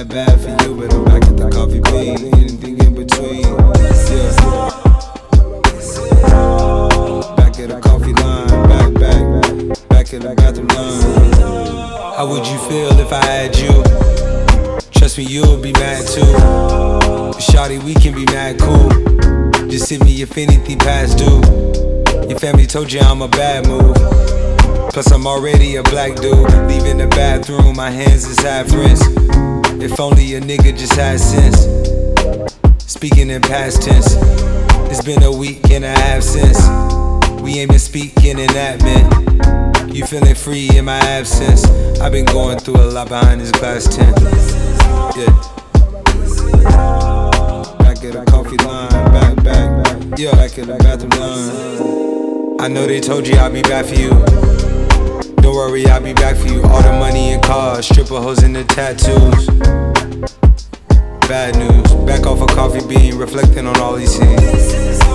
bad for you, but I'm back at the Coffee Bean. Anything in between, yeah. Back at the coffee line, back at the bathroom line. How would you feel if I had you? Trust me, you'll be mad too. But shawty, we can be mad cool. Just hit me if anything past due. Your family told you I'm a bad move. Plus I'm already a black dude. Leaving the bathroom, my hands is half rinsed. If only a nigga just had sense. Speaking in past tense. It's been a week and a half since we ain't been speaking in admin. You feeling free in my absence. I've been going through a lot behind this glass tent. Yeah. Back at the coffee line, back, yeah, back at the bathroom line. I know they told you I'll be back for you. Don't worry, I'll be back for you. All the money and cars, stripper hoes and the tattoos. Bad news, back off a coffee bean, reflecting on all these scenes.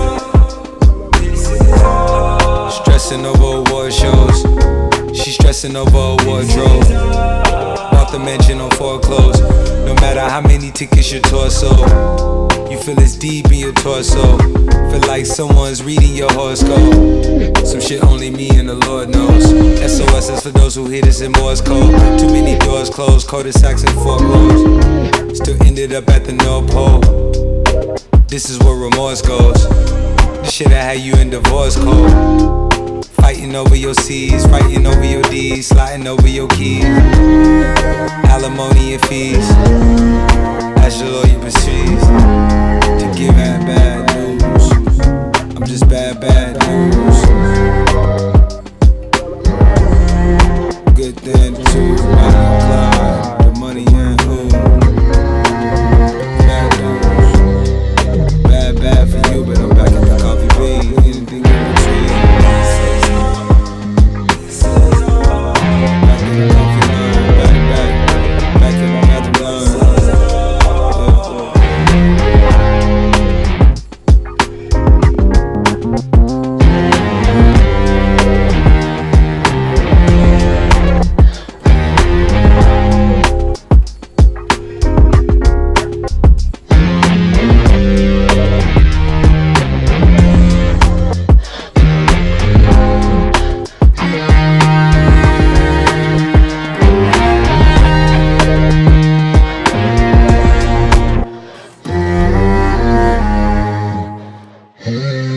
Stressing over award shows, she stressing over a wardrobe. Bought the mansion on foreclosed. No matter how many tickets your torso, you feel it's deep in your torso. Feel like someone's reading your horoscope. Some shit only me and the Lord knows. SOS is for those who hit us in Morse code. Too many doors closed, cul-de-sacs and foreclosed. Still ended up at the North Pole. This is where remorse goes. The shit I had you in divorce code. Fighting over your C's, fighting over your D's, sliding over your keys. Alimony and fees. Ask your lawyer proceeds to give out bad news. I'm just bad news. Good thing too, money on Clyde, the money and who. Bad news. Bad for you, but I'm back at the Coffee Bean. Anything in between. Back at the coffee line, back at the bathroom line. Hey.